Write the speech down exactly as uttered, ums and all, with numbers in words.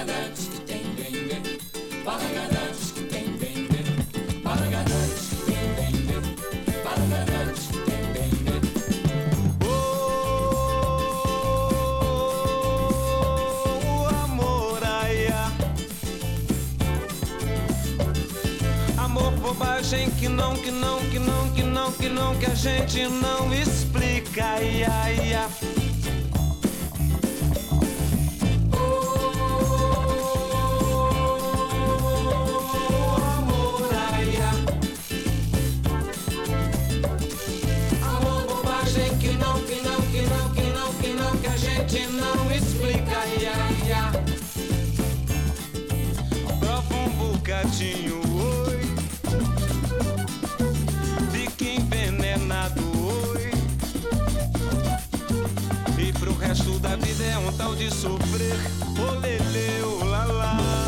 Bobagem que não, que não, que não, que não, que não, que a gente não explica, ia, ia. Amor, bobagem que não, que não, que não, que não, que não, que a gente não explica, ia, ia. Prova um bocadinho, oi. E pro resto da vida é um tal de sofrer. Olelê, olalá.